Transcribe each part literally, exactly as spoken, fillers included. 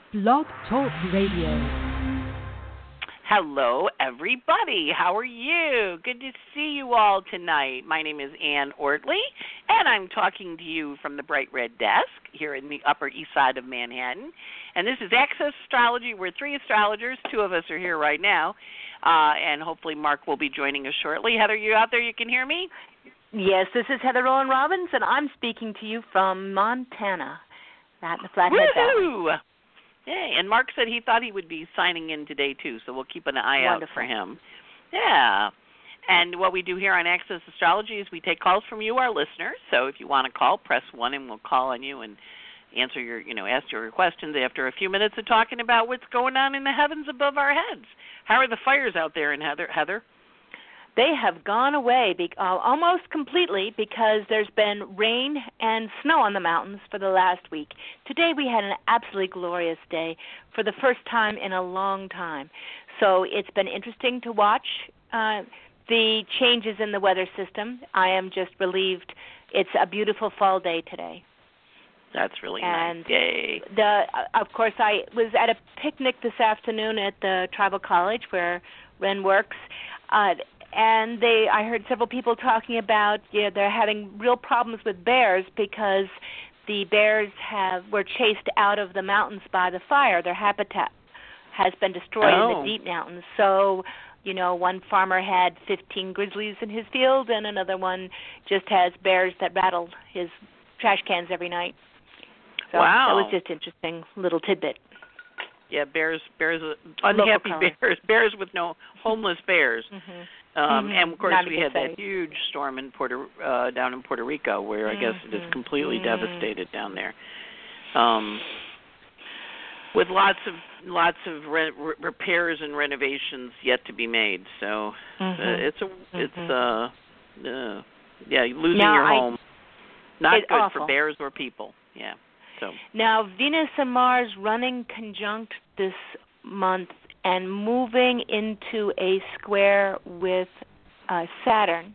Blog Talk Radio. Hello, everybody. How are you? Good to see you all tonight. My name is Ann Ortley, and I'm talking to you from the Bright Red Desk here in the Upper East Side of Manhattan. And this is Access Astrology. We're three astrologers. Two of us are here right now, uh, and hopefully Mark will be joining us shortly. Heather, you out there? You can hear me? Yes, this is Heather Rowan Robbins, and I'm speaking to you from Montana, at the Flathead Woo-hoo! Valley. Hey, and Mark said he thought he would be signing in today, too, so we'll keep an eye Wonderful. out for him. Yeah. And what we do here on Access Astrology is we take calls from you, our listeners. So if you want to call, press one, and we'll call on you and answer your, you know, ask your questions after a few minutes of talking about what's going on in the heavens above our heads. How are the fires out there in Heather? Heather? They have gone away be- uh, almost completely because there's been rain and snow on the mountains for the last week. Today we had an absolutely glorious day for the first time in a long time. So it's been interesting to watch uh, the changes in the weather system. I am just relieved. It's a beautiful fall day today. That's really and nice. Yay. The, uh, of course, I was at a picnic this afternoon at the Tribal College where Ren works. Uh, And they, I heard several people talking about, you know, they're having real problems with bears because the bears have were chased out of the mountains by the fire. Their habitat has been destroyed oh. in the deep mountains. So, you know, one farmer had fifteen grizzlies in his field, and another one just has bears that rattle his trash cans every night. So wow. that was just interesting little tidbit. Yeah, bears, bears, unhappy bears, bears with no homeless bears. Mm-hmm. Um, mm-hmm. And of course, Not we had exciting. that huge storm in Puerto uh, down in Puerto Rico, where mm-hmm. I guess it is completely mm-hmm. devastated down there, um, with lots of lots of re- re- repairs and renovations yet to be made. So mm-hmm. uh, it's a mm-hmm. it's uh, uh yeah losing now, your I, home, not it's good awful. for bears or people. Yeah. So now Venus and Mars running conjunct this month and moving into a square with uh, Saturn.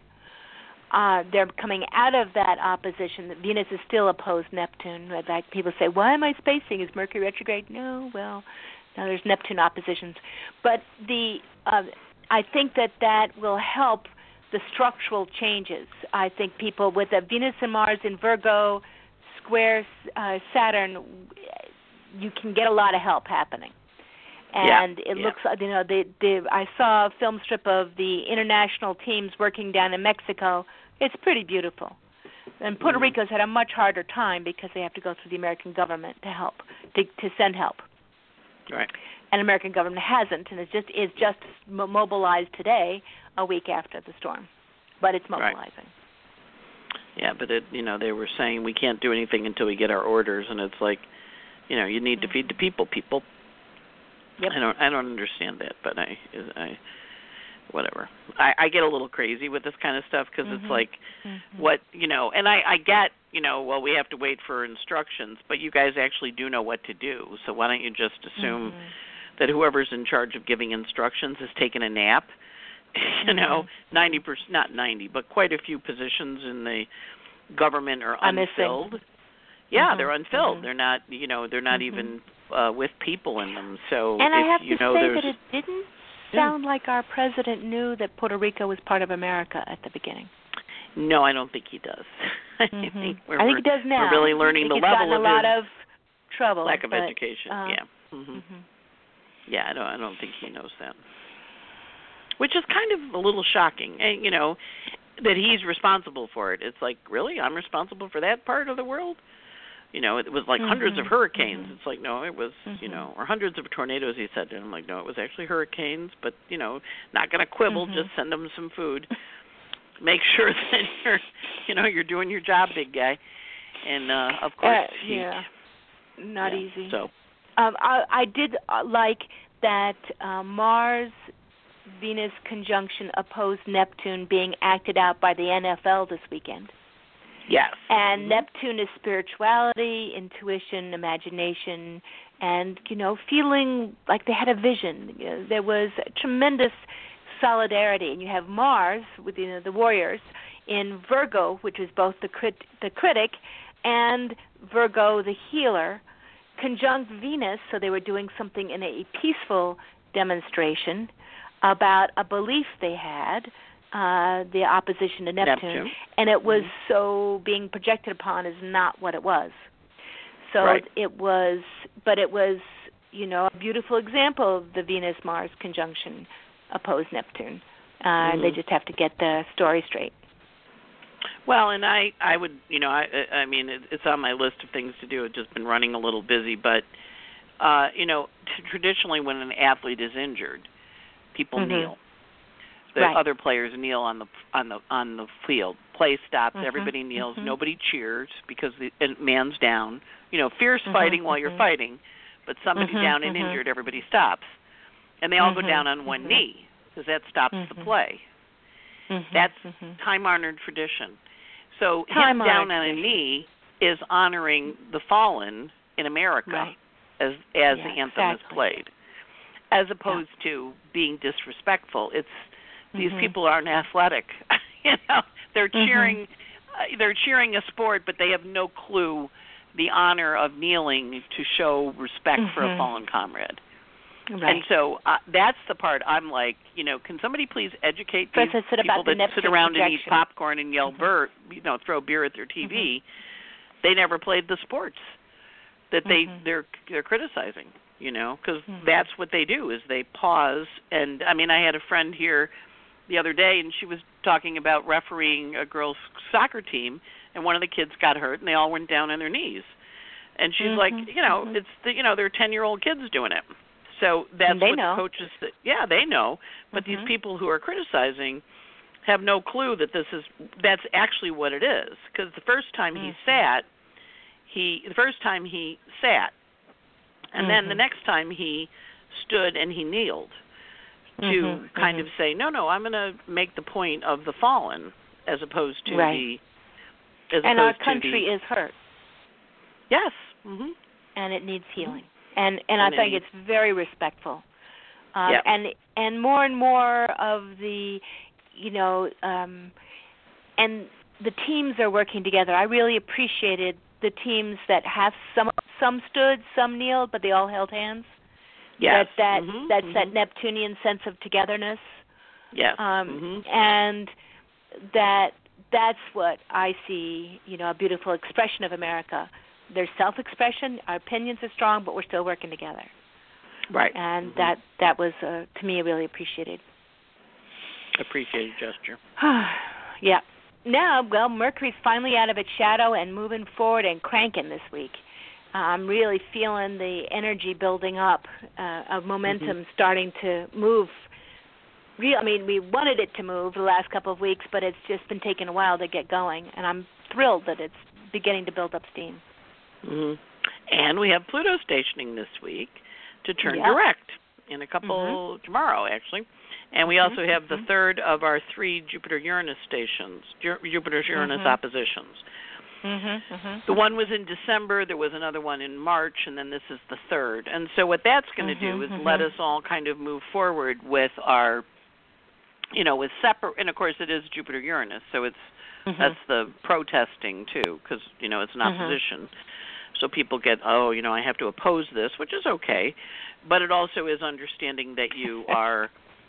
Uh, they're coming out of that opposition. Venus is still opposed Neptune. In fact, people say, why am I spacing? Is Mercury retrograde? No, well, now there's Neptune oppositions. But the uh, I think that that will help the structural changes. I think people with a Venus and Mars in Virgo, square uh, Saturn, you can get a lot of help happening. And yeah, it yeah. looks, you know, the, the, I saw a film strip of the international teams working down in Mexico. It's pretty beautiful. And Puerto mm-hmm. Rico's had a much harder time because they have to go through the American government to help, to, to send help. Right. And the American government hasn't, and it's just is just mobilized today, a week after the storm. But it's mobilizing. Right. Yeah, but it, you know, they were saying we can't do anything until we get our orders, and it's like, you know, you need mm-hmm. to feed the people, people. Yep. I don't, I don't understand that, but I, I, whatever. I, I get a little crazy with this kind of stuff because mm-hmm. it's like, mm-hmm. what, you know, and I, I get, you know, well, we have to wait for instructions, but you guys actually do know what to do. So why don't you just assume mm-hmm. that whoever's in charge of giving instructions is taking a nap? You know, ninety percent, not ninety, but quite a few positions in the government are I'm unfilled. missing. Yeah, mm-hmm. they're unfilled. Mm-hmm. They're not, you know, they're not mm-hmm. even uh, with people in them. So and if I have you to know, say there's that it didn't yeah. sound like our president knew that Puerto Rico was part of America at the beginning. No, I don't think he does. I mm-hmm. think we're, I think he does now. We're really learning the he's level gotten of a lot his of trouble, lack of but, education. uh, yeah. Mm-hmm. Mm-hmm. Yeah, I don't. I don't think he knows that. Which is kind of a little shocking, and you know, that he's responsible for it. It's like, really, I'm responsible for that part of the world. You know, it was like mm-hmm. hundreds of hurricanes. Mm-hmm. It's like, no, it was, mm-hmm. you know, or hundreds of tornadoes, he said. And I'm like, no, it was actually hurricanes. But, you know, not going to quibble. Mm-hmm. Just send them some food. Make sure that you're, you know, you're doing your job, big guy. And, uh, of course, uh, he, yeah, not yeah, easy. So, um, I, I did uh, like that uh, Mars Venus conjunction opposed Neptune being acted out by the N F L this weekend. yes. And mm-hmm. Neptune is spirituality, intuition, imagination, and, you know, feeling like they had a vision. You know, there was tremendous solidarity. And you have Mars, with, you know, the warriors, in Virgo, which is both the crit- the critic and Virgo, the healer. conjunct Venus, so they were doing something in a peaceful demonstration about a belief they had, uh, the opposition to Neptune, Neptune. and it was mm-hmm. so being projected upon is not what it was. So right. it was, but it was, you know, a beautiful example of the Venus-Mars conjunction opposed Neptune. Uh, mm-hmm. They just have to get the story straight. Well, and I, I would, you know, I, I mean, it, it's on my list of things to do. It's just been running a little busy, but, uh, you know, t- traditionally when an athlete is injured, people mm-hmm. kneel. The right. other players kneel on the on the on the field. Play stops. Mm-hmm. Everybody kneels. Mm-hmm. Nobody cheers because the man's down. You know, fierce mm-hmm. fighting while mm-hmm. you're fighting, but somebody's mm-hmm. down and mm-hmm. injured. Everybody stops, and they all mm-hmm. go down on one mm-hmm. knee because that stops mm-hmm. the play. Mm-hmm. That's mm-hmm. time-honored tradition. So Time him down honored on a knee is honoring the fallen in America right. as as yeah, the anthem exactly. is played, as opposed yeah. to being disrespectful. It's these mm-hmm. people aren't athletic. you know, they're mm-hmm. cheering, uh, they're cheering a sport, but they have no clue the honor of kneeling to show respect mm-hmm. for a fallen comrade. Right. And so uh, that's the part I'm like, you know, can somebody please educate these First, I said people about the that sit Neptune around and eat projection. popcorn and yell mm-hmm. "Bert," you know, throw beer at their T V. Mm-hmm. They never played the sports that they mm-hmm. they're they're criticizing, you know, because mm-hmm. that's what they do is they pause. And I mean, I had a friend here the other day, and she was talking about refereeing a girls' soccer team, and one of the kids got hurt, and they all went down on their knees. And she's mm-hmm. like, you know, mm-hmm. it's the, you know, they're ten-year-old kids doing it. So that's they what know. the coaches, that, yeah, they know. But mm-hmm. these people who are criticizing have no clue that this is, that's actually what it is. Because the first time mm-hmm. he sat, he, the first time he sat, and mm-hmm. then the next time he stood and he kneeled to mm-hmm. kind mm-hmm. of say, no, no, I'm going to make the point of the fallen as opposed to right. the, as and opposed our country to the, is hurt. Yes. Mm-hmm. And it needs healing. And and, and I think needs, it's very respectful. Um, yeah. And and more and more of the, you know, um, and the teams are working together. I really appreciated the teams that have some some stood, some kneeled, but they all held hands. Yes. That that mm-hmm. that's mm-hmm. that Neptunian sense of togetherness. Yes. Um, mm-hmm. And that that's what I see, you know, a beautiful expression of America. There's self-expression, our opinions are strong, but we're still working together. Right. And mm-hmm. that that was, uh, to me, really appreciated. Appreciated gesture. Yeah. Now, well, Mercury's finally out of its shadow and moving forward and cranking this week. Uh, I'm really feeling the energy building up, uh, of momentum mm-hmm. starting to move. Real, I mean, we wanted it to move the last couple of weeks, but it's just been taking a while to get going, and I'm thrilled that it's beginning to build up steam. Mm-hmm. And we have Pluto stationing this week to turn yeah. direct in a couple, mm-hmm. tomorrow actually. And we mm-hmm. also have mm-hmm. the third of our three Jupiter-Uranus stations, Jupiter-Uranus mm-hmm. oppositions. Mm-hmm. Mm-hmm. The one was in December, there was another one in March, and then this is the third. And so what that's going to mm-hmm. do is mm-hmm. let us all kind of move forward with our, you know, with separate, and of course it is Jupiter-Uranus, so it's, mm-hmm. that's the protesting too, because, you know, it's an opposition. Mm-hmm. So people get, oh, you know, I have to oppose this, which is okay, but it also is understanding that you are,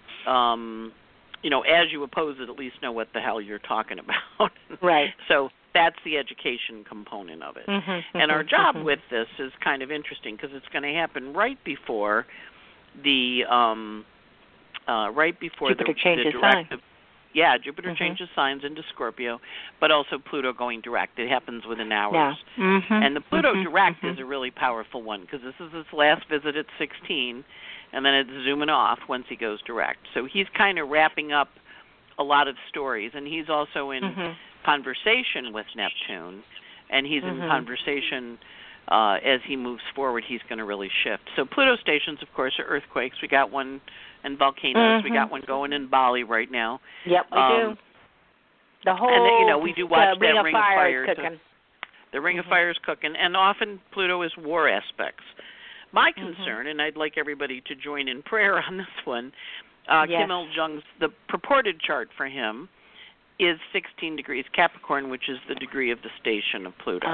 um, you know, as you oppose it, at least know what the hell you're talking about. Right. So that's the education component of it. Mm-hmm, and our mm-hmm, job mm-hmm. with this is kind of interesting because it's going to happen right before the, um, uh, right before Jupiter the, changes the direct. sign. Yeah, Jupiter mm-hmm. changes signs into Scorpio, but also Pluto going direct. It happens within hours. Yeah. Mm-hmm. And the Pluto mm-hmm. direct mm-hmm. is a really powerful one because this is his last visit at sixteen, and then it's zooming off once he goes direct. So he's kind of wrapping up a lot of stories, and he's also in mm-hmm. conversation with Neptune, and he's mm-hmm. in conversation uh, as he moves forward. He's going to really shift. So Pluto stations, of course, are earthquakes. We got one. And volcanoes. Mm-hmm. We got one going in Bali right now. Yep, we um, do. The whole and, you know, we do watch the that Ring, Ring of of Fire Fire. is cooking. The, the Ring mm-hmm. of Fire is cooking. And often Pluto is war aspects. My mm-hmm. concern, and I'd like everybody to join in prayer on this one, uh, yes. Kim Il-jung's, the purported chart for him is sixteen degrees Capricorn, which is the degree of the station of Pluto.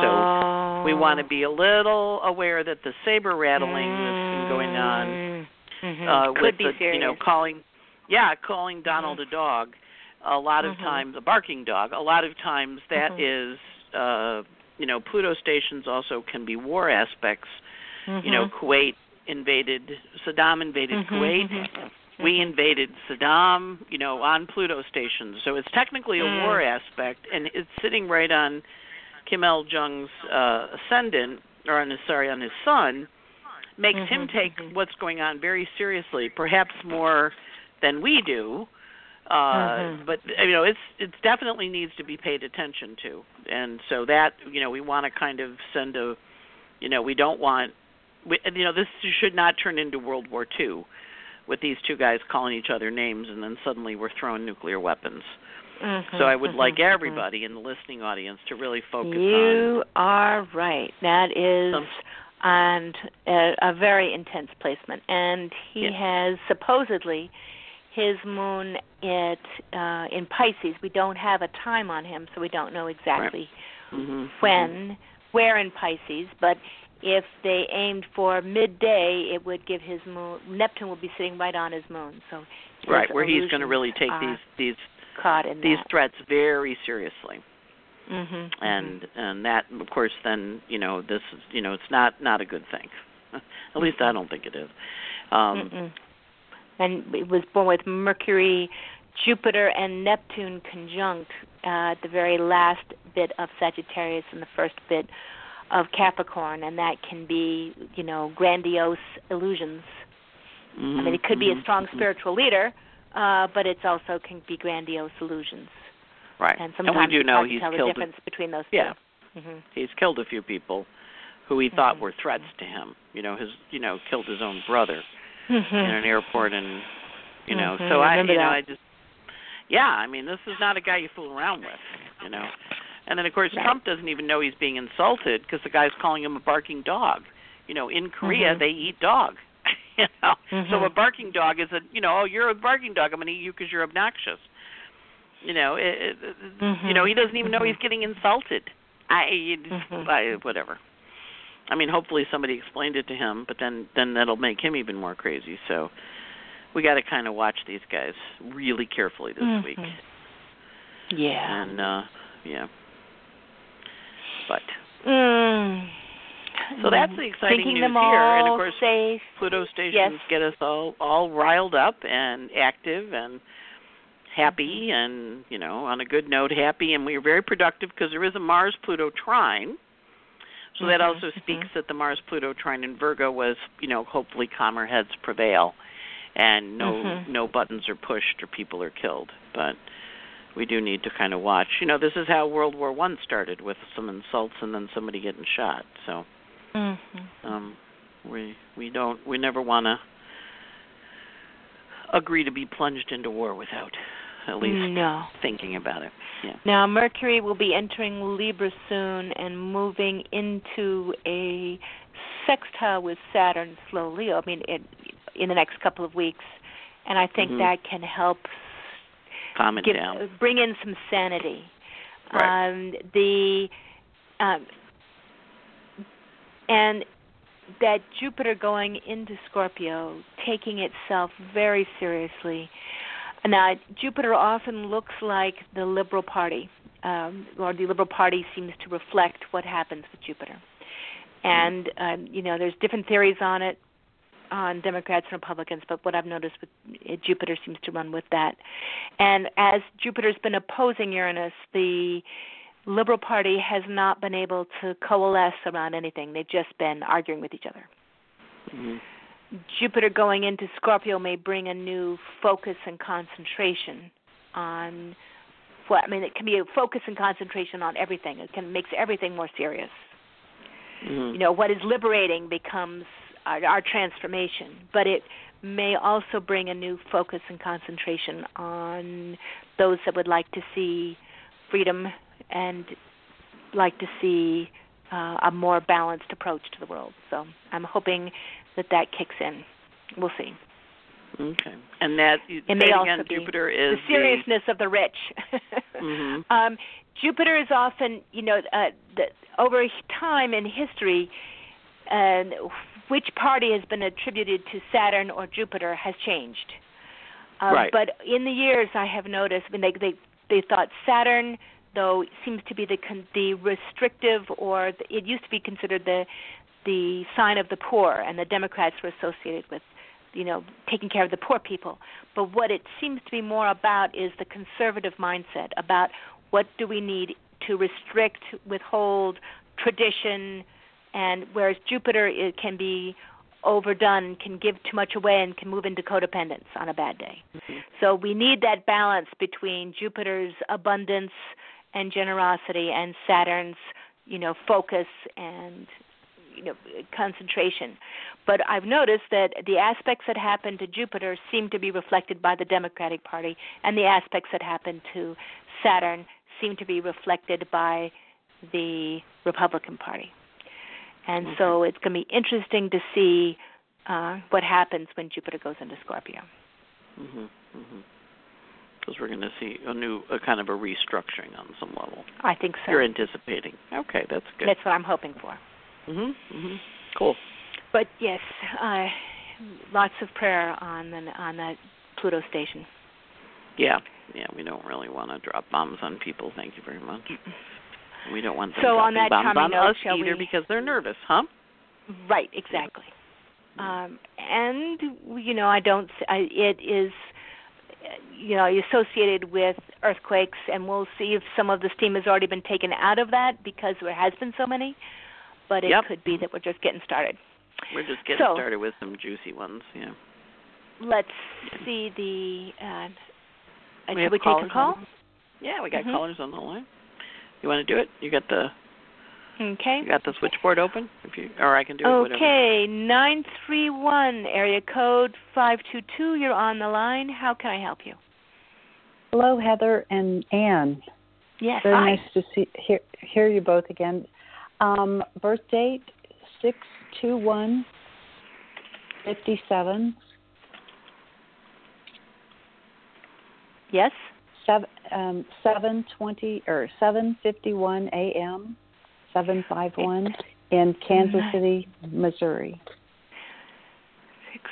Oh. So we want to be a little aware that the saber rattling mm. that's been going on mm-hmm. uh, Could with be the, serious. you know, calling, yeah, calling Donald mm-hmm. a dog. A lot of mm-hmm. times, a barking dog. A lot of times that mm-hmm. is, uh, you know, Pluto stations also can be war aspects. Mm-hmm. You know, Kuwait invaded, Saddam invaded mm-hmm. Kuwait. Mm-hmm. We invaded Saddam, you know, on Pluto stations. So it's technically a mm. war aspect, and it's sitting right on Kim Il-jung's uh, ascendant, or on his, sorry, on his son, makes mm-hmm. him take mm-hmm. what's going on very seriously, perhaps more than we do. Uh, mm-hmm. But you know, it's it's definitely needs to be paid attention to, and so that you know, we want to kind of send a, you know, we don't want, we, you know, this should not turn into World War Two, with these two guys calling each other names, and then suddenly we're throwing nuclear weapons. Mm-hmm. So I would mm-hmm. like everybody mm-hmm. in the listening audience to really focus you on. You are right. That is. Some, and a, a very intense placement, and he yeah. has supposedly his moon at uh, in Pisces. We don't have a time on him, so we don't know exactly right. mm-hmm. when, mm-hmm. where in Pisces. But if they aimed for midday, it would give his moon. Neptune will be sitting right on his moon, so right where he's going to really take these these caught in these that. threats very seriously. Mm-hmm, and mm-hmm. and that, of course, then you know this is you know it's not not a good thing. At least I don't think it is. Um, Mm-mm. And it was born with Mercury, Jupiter, and Neptune conjunct uh, at the very last bit of Sagittarius and the first bit of Capricorn, and that can be, you know, grandiose illusions. mm-hmm, I mean, it could be mm-hmm, a strong mm-hmm. spiritual leader, uh, but it also can be grandiose illusions. Right. And sometimes and we do it's know hard to he's tell killed the difference a, between those yeah. two. Mm-hmm. He's killed a few people who he mm-hmm. thought were threats to him. You know, his you know killed his own brother mm-hmm. in an airport, and you know. Mm-hmm. So I, Remember you know, that. I just, yeah. I mean, this is not a guy you fool around with, you know. And then of course right. Trump doesn't even know he's being insulted because the guy's calling him a barking dog. You know, in Korea mm-hmm. they eat dog. you know, mm-hmm. so a barking dog is a you know, oh, you're a barking dog. I'm going to eat you because you're obnoxious. You know, it, it, mm-hmm. you know, he doesn't even mm-hmm. know he's getting insulted. I, it, mm-hmm. I whatever. I mean, hopefully somebody explained it to him, but then then that'll make him even more crazy. So we got to kind of watch these guys really carefully this mm-hmm. week. Yeah. And uh, yeah. But mm. so that's the exciting Thinking news them here, all and of course safe. Pluto stations yes. get us all all riled up and active and happy, and you know, on a good note, happy, and we are very productive because there is a Mars Pluto trine. So mm-hmm. that also speaks mm-hmm. that the Mars Pluto trine in Virgo was, you know, hopefully calmer heads prevail, and no mm-hmm. no buttons are pushed or people are killed. But we do need to kind of watch. You know, this is how World War One started, with some insults and then somebody getting shot. So mm-hmm. um, we we don't we never want to agree to be plunged into war without at least no. thinking about it. Yeah. Now, Mercury will be entering Libra soon and moving into a sextile with Saturn slowly. I mean, it, in the next couple of weeks, and I think mm-hmm. that can help calm it give, down, bring in some sanity. Right. Um, the um, and that Jupiter going into Scorpio, taking itself very seriously. Now, Jupiter often looks like the Liberal Party, um, or the Liberal Party seems to reflect what happens with Jupiter. And, um, you know, there's different theories on it, on Democrats and Republicans, but what I've noticed with uh, Jupiter seems to run with that. And as Jupiter's been opposing Uranus, the Liberal Party has not been able to coalesce around anything. They've just been arguing with each other. Mm-hmm. Jupiter going into Scorpio may bring a new focus and concentration on what, I mean, it can be a focus and concentration on everything. It can makes everything more serious. Mm-hmm. You know, what is liberating becomes our, our transformation, but it may also bring a new focus and concentration on those that would like to see freedom and like to see uh, a more balanced approach to the world. So I'm hoping that that kicks in. We'll see. Okay. And that, It say may it also again, be Jupiter is the seriousness of the rich. Mm-hmm. um, Jupiter is often, you know, uh, the, over time in history, uh, which party has been attributed to Saturn or Jupiter has changed. Uh, right. But in the years, I have noticed when they they they thought Saturn, though, seems to be the con- the restrictive, or the, it used to be considered the the sign of the poor, and the Democrats were associated with, you know, taking care of the poor people. But what it seems to be more about is the conservative mindset about what do we need to restrict, withhold, tradition, and whereas Jupiter, it can be overdone, can give too much away, and can move into codependence on a bad day. Mm-hmm. So we need that balance between Jupiter's abundance and generosity and Saturn's, you know, focus and, you know, concentration. But I've noticed that the aspects that happen to Jupiter seem to be reflected by the Democratic Party, and the aspects that happen to Saturn seem to be reflected by the Republican Party. And Okay. so it's going to be interesting to see uh, what happens when Jupiter goes into Scorpio. Mm-hmm. Mm-hmm. Because we're going to see a new, a kind of a restructuring on some level. I think so. You're anticipating. Okay, that's good. That's what I'm hoping for. Mhm. Mhm. Cool. But yes, uh, lots of prayer on the on that Pluto station. Yeah. Yeah. We don't really want to drop bombs on people. Thank you very much. We don't want them So on dropping that bombs charming on note, us shall either we- because they're nervous, huh? Right. Exactly. Um, and you know, I don't. I, it is, you know, associated with earthquakes, and we'll see if some of the steam has already been taken out of that because there has been so many. But it Yep. could be that we're just getting started. We're just getting So- started with some juicy ones. Yeah. Let's see the. Uh, We should have we take callers a call? on the- Yeah, we got Mhm. callers on the line. You want to do it? You got the Okay. you got the switchboard open? If you, or I can do it. Whatever. Okay, nine three one area code five two two. You're on the line. How can I help you? Hello, Heather and Anne. Yes. Very Hi. nice to see hear, hear you both again. Um, birth date six two one fifty seven. Yes. Seven um, seven twenty or seven fifty one a.m. seven five one in Kansas City, Missouri. Six.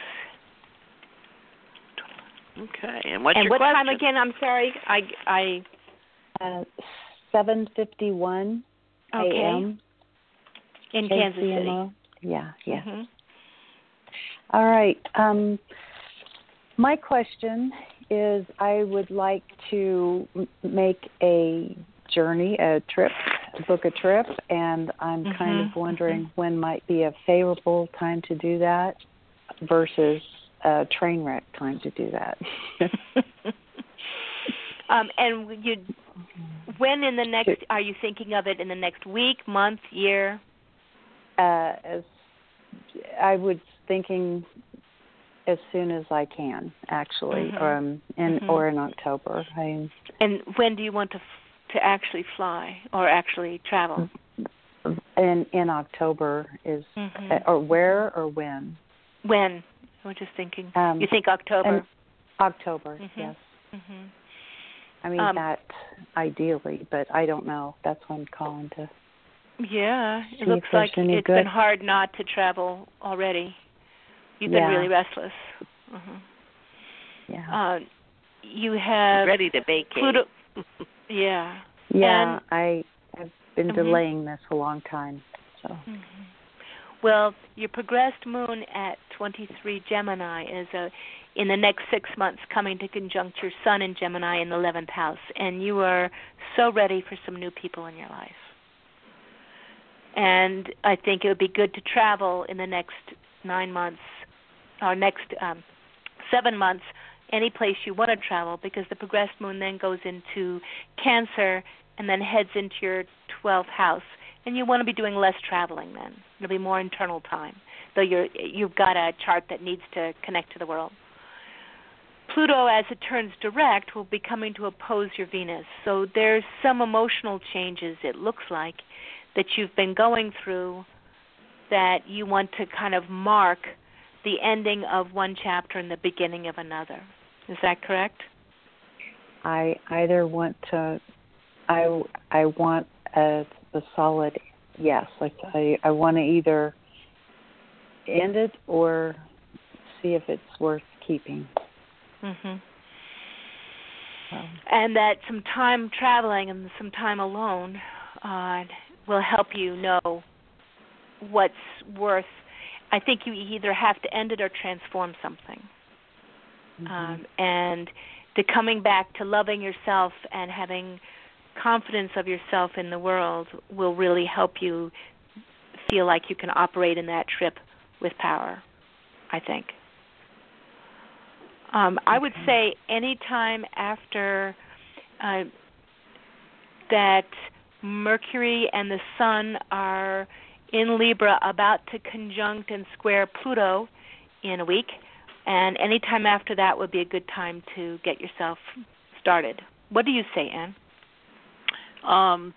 Okay. And what's And your what question? time again? I'm sorry. I I. Uh, seven fifty one Okay. a.m. In Kansas City. A C M O. Yeah. Yeah. Mhm. All right. Um, my question is I would like to m- make a journey, a trip, book a trip, and I'm Mhm, kind of wondering when might be a favorable time to do that versus a train wreck time to do that. um, and you, when in the next? Are you thinking of it in the next week, month, year? Uh, as I was thinking as soon as I can, actually, Mhm. um, in Mhm. or in October. I And when do you want to f- to actually fly or actually travel? in in October is Mhm. uh, or where or when? When? I was just thinking. Um, you think October? and October, Mhm. yes. Mhm. I mean Um, that ideally, but I don't know. That's why I'm calling to. Yeah, See it if looks there's like any it's good- been hard not to travel already. You've been Yeah. really restless. Mm-hmm. Yeah. Uh, you have ready to vacate. Pluto. Yeah. yeah, and- I have been Mhm. delaying this a long time. So. Mm-hmm. Well, your progressed moon at twenty-three Gemini is a, in the next six months coming to conjunct your sun in Gemini in the eleventh house, and you are so ready for some new people in your life. And I think it would be good to travel in the next nine months, or next um, seven months, any place you want to travel, because the progressed moon then goes into Cancer and then heads into your twelfth house. And you want to be doing less traveling then. It'll be more internal time, though you're, you've got a chart that needs to connect to the world. Pluto, as it turns direct, will be coming to oppose your Venus. So there's some emotional changes, it looks like, that you've been going through that you want to kind of mark the ending of one chapter and the beginning of another. Is that correct? I either want to, I, I want a, a solid yes. Like I, I want to either end it or see if it's worth keeping. Mhm. Um, And that some time traveling and some time alone uh, will help you know what's worth. I think you either have to end it or transform something. mm-hmm. Um, and the coming back to loving yourself and having confidence of yourself in the world will really help you feel like you can operate in that trip with power, I think. Um, I would say any time after uh, that Mercury and the Sun are in Libra, about to conjunct and square Pluto in a week, and any time after that would be a good time to get yourself started. What do you say, Anne? Um,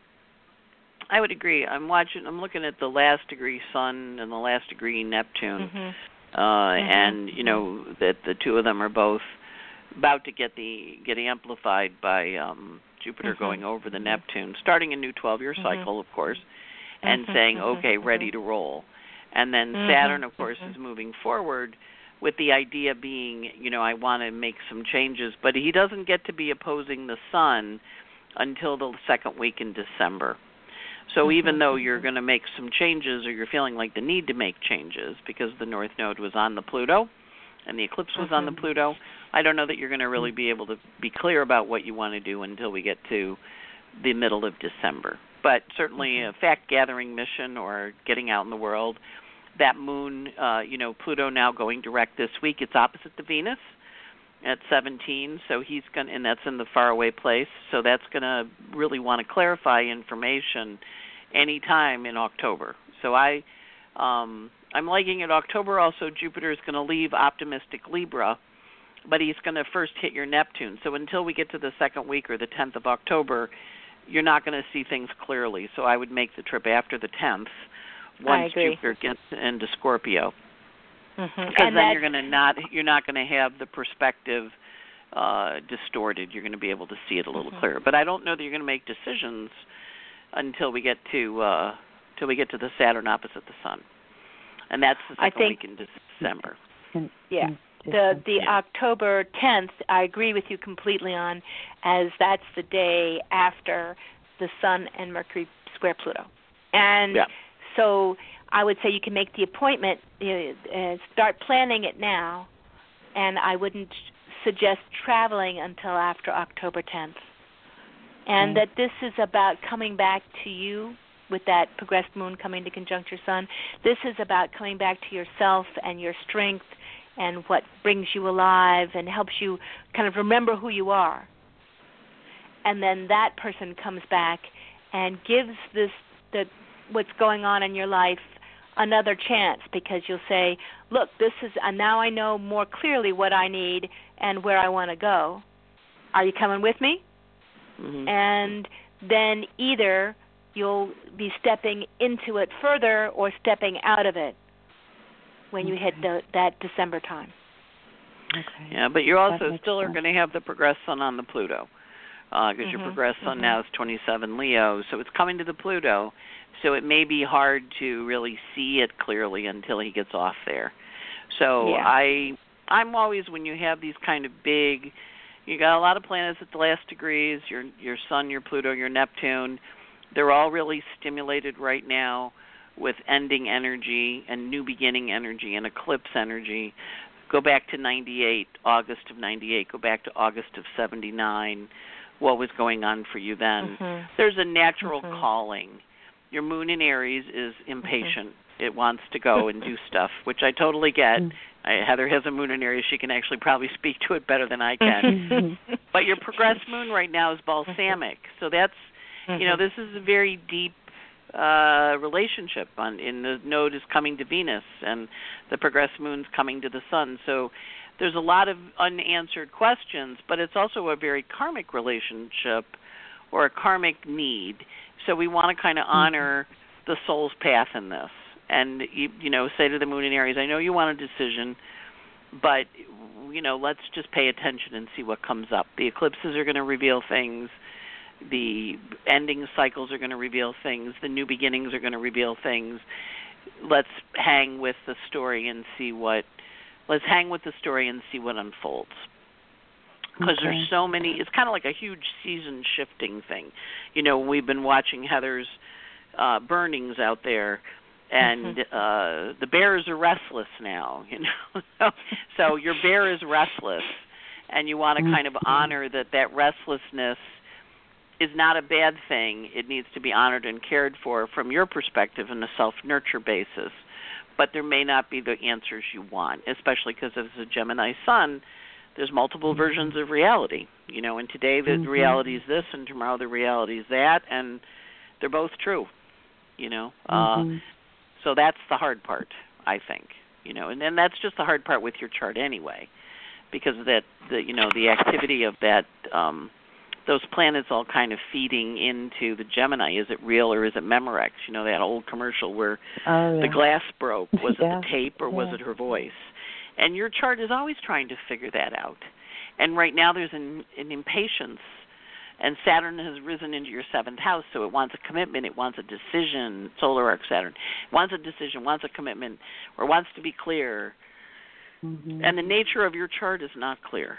I would agree. I'm watching. I'm looking at the last degree Sun and the last degree Neptune. Mm-hmm. Uh, mm-hmm. and you know that the two of them are both about to get the get amplified by um, Jupiter mm-hmm. going over the Neptune, starting a new twelve-year mm-hmm. cycle, of course, and mm-hmm. saying, mm-hmm. okay, ready to roll. And then mm-hmm. Saturn, of course, mm-hmm. is moving forward with the idea being, you know, I want to make some changes, but he doesn't get to be opposing the Sun until the second week in December. So mm-hmm. even though you're going to make some changes, or you're feeling like the need to make changes because the North Node was on the Pluto and the eclipse was mm-hmm. on the Pluto, I don't know that you're going to really be able to be clear about what you want to do until we get to the middle of December. But certainly mm-hmm. a fact-gathering mission or getting out in the world, that moon, uh, you know, Pluto now going direct this week, it's opposite the Venus at seventeen, so he's going to, and that's in the faraway place, so that's going to really want to clarify information anytime in October. So I, um, I'm liking it. October also, Jupiter is going to leave optimistic Libra, but he's going to first hit your Neptune. So until we get to the second week or the tenth of October, you're not going to see things clearly. So I would make the trip after the tenth once Jupiter gets into Scorpio. Mm-hmm. Because and then you're going to not you're not going to have the perspective uh, distorted. You're going to be able to see it a little mm-hmm. clearer. But I don't know that you're going to make decisions until we get to uh, till we get to the Saturn opposite the Sun, and that's the second I think, week in December. Yeah, the the yeah. October tenth. I agree with you completely on, as that's the day after the Sun and Mercury square Pluto, and yeah. so I would say you can make the appointment, uh, start planning it now, and I wouldn't suggest traveling until after October tenth. And okay. that this is about coming back to you with that progressed moon coming to conjunct your Sun. This is about coming back to yourself and your strength and what brings you alive and helps you kind of remember who you are. And then that person comes back and gives this the what's going on in your life another chance, because you'll say, look, this is uh, now I know more clearly what I need and where I want to go. Are you coming with me? Mm-hmm. And then either you'll be stepping into it further or stepping out of it when okay. you hit the, that December time. Okay. Yeah, but you also still sense. are going to have the progressed Sun on the Pluto, because uh, mm-hmm. your progressed Sun mm-hmm. now is twenty-seven Leo, so it's coming to the Pluto. So it may be hard to really see it clearly until he gets off there. So yeah. I, I'm always, when you have these kind of big, you got a lot of planets at the last degrees, your your Sun, your Pluto, your Neptune, they're all really stimulated right now with ending energy and new beginning energy and eclipse energy. Go back to ninety-eight, August of ninety-eight, go back to August of seventy-nine, what was going on for you then. Mm-hmm. There's a natural mm-hmm. calling. Your moon in Aries is impatient. Mm-hmm. It wants to go and do stuff, which I totally get. Mm-hmm. I, Heather has a moon in Aries. She can actually probably speak to it better than I can. But your progressed moon right now is balsamic. So that's, mm-hmm. you know, this is a very deep uh, relationship. On, in the node is coming to Venus, and the progressed moon's coming to the Sun. So there's a lot of unanswered questions, but it's also a very karmic relationship or a karmic need. So we want to kind of honor the soul's path in this and you, you know, say to the moon in Aries, I know you want a decision, but you know, let's just pay attention and see what comes up. The eclipses are going to reveal things. The ending cycles are going to reveal things. The new beginnings are going to reveal things. Let's hang with the story and see what. Let's hang with the story and see what unfolds. Because okay. there's so many. It's kind of like a huge season shifting thing. You know, we've been watching Heather's uh, burnings out there. And mm-hmm. uh, the bears are restless now, you know. So your bear is restless, and you want to mm-hmm. kind of honor that that restlessness is not a bad thing. It needs to be honored and cared for from your perspective in a self-nurture basis. But there may not be the answers you want, especially because as a Gemini sun, there's multiple versions of reality. You know, and today the mm-hmm. reality is this, and tomorrow the reality is that, and they're both true, you know. Mm-hmm. Uh, So that's the hard part, I think, you know, and then that's just the hard part with your chart anyway, because that the you know the activity of that um, those planets all kind of feeding into the Gemini. Is it real or is it Memorex? You know, that old commercial where oh, yeah. the glass broke. Was yeah. it the tape or yeah. was it her voice? And your chart is always trying to figure that out. And right now there's an, an impatience. And Saturn has risen into your seventh house, so it wants a commitment, it wants a decision, solar arc Saturn. It wants a decision, wants a commitment, or wants to be clear. Mm-hmm. And the nature of your chart is not clear.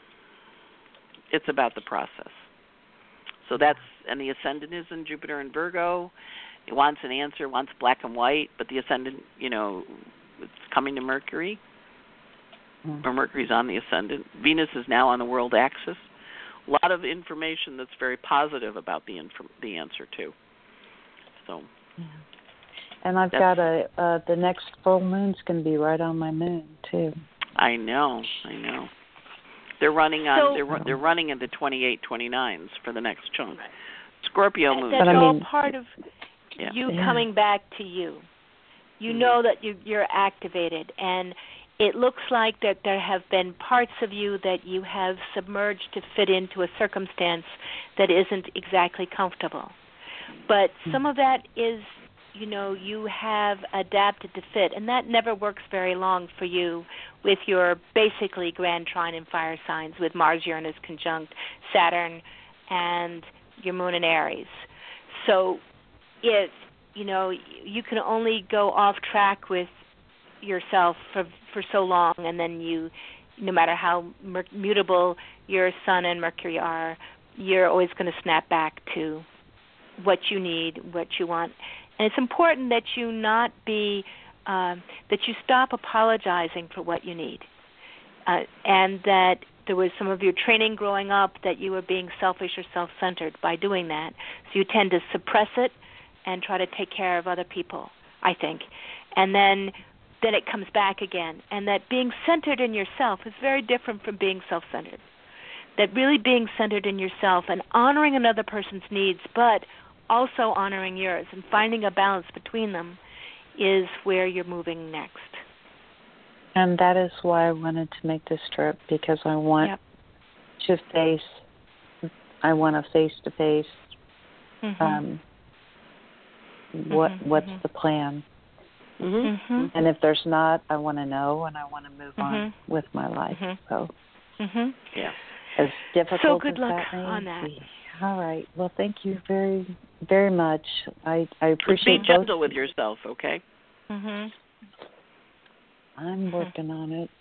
It's about the process. So that's, and the ascendant is in Jupiter and Virgo. It wants an answer, wants black and white, but the ascendant, you know, it's coming to Mercury, mm-hmm. or Mercury's on the ascendant. Venus is now on the world axis. A lot of information that's very positive about the inf- the answer too. So, yeah. And I've got a uh, the next full moon's going to be right on my moon too. I know, I know. They're running on so, they're they're running in the twenty-eight, twenty-nines for the next chunk. Scorpio moon. That's but all I mean, part of yeah. you yeah. coming back to you. You mm-hmm. know that you, you're activated, and it looks like that there have been parts of you that you have submerged to fit into a circumstance that isn't exactly comfortable. But some of that is, you know, you have adapted to fit, and that never works very long for you with your basically grand trine and fire signs with Mars, Uranus conjunct Saturn, and your moon in Aries. So it, you know, you can only go off track with yourself for for so long, and then you, no matter how mer- mutable your Sun and Mercury are, you're always going to snap back to what you need, what you want. And it's important that you not be, uh, that you stop apologizing for what you need, uh, and that there was some of your training growing up that you were being selfish or self-centered by doing that. So you tend to suppress it and try to take care of other people, I think. And then then it comes back again. And that being centered in yourself is very different from being self-centered. That really being centered in yourself and honoring another person's needs, but also honoring yours and finding a balance between them is where you're moving next. And that is why I wanted to make this trip, because I want yep. to face, I want a face-to-face, mm-hmm. um, what mm-hmm. what's mm-hmm. the plan. Mm-hmm. And if there's not, I want to know, and I want to move mm-hmm. on with my life. Mm-hmm. So, mm-hmm. yeah, as difficult so good as luck that may on that. be. All right. Well, thank you very, very much. I I appreciate. Be gentle with yourself, okay? Mm-hmm. I'm working on it.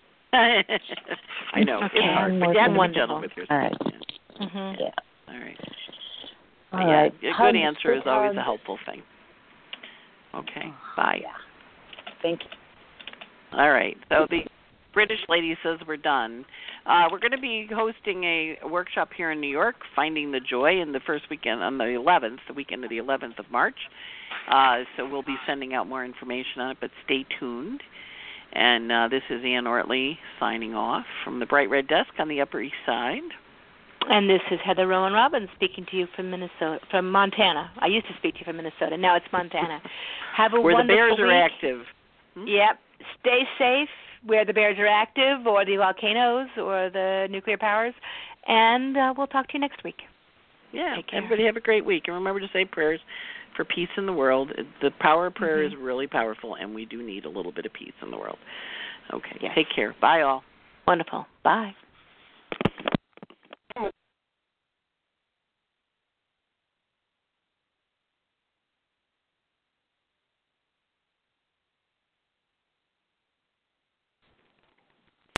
I know okay. it's hard, but you have to be gentle with yourself. All right. Mm-hmm. Yeah. All right. All yeah, right. A good Hugs, answer is always hugs. a helpful thing. Okay. Bye. Yeah. Thank you. All right. So the British lady says we're done. Uh, we're going to be hosting a, a workshop here in New York, Finding the Joy, in the first weekend on the eleventh, the weekend of the eleventh of March. Uh, so we'll be sending out more information on it, but stay tuned. And uh, this is Ann Ortley signing off from the Bright Red Desk on the Upper East Side. And this is Heather Rowan Robbins speaking to you from Minnesota, from Montana. I used to speak to you from Minnesota. Now it's Montana. Have a Where wonderful the bears week. are active. Hmm? Yep. Stay safe where the bears are active, or the volcanoes, or the nuclear powers. And uh, we'll talk to you next week. Yeah. Take care. Everybody have a great week. And remember to say prayers for peace in the world. The power of prayer mm-hmm. is really powerful, and we do need a little bit of peace in the world. Okay, yes. take care. Bye, all. Wonderful. Bye.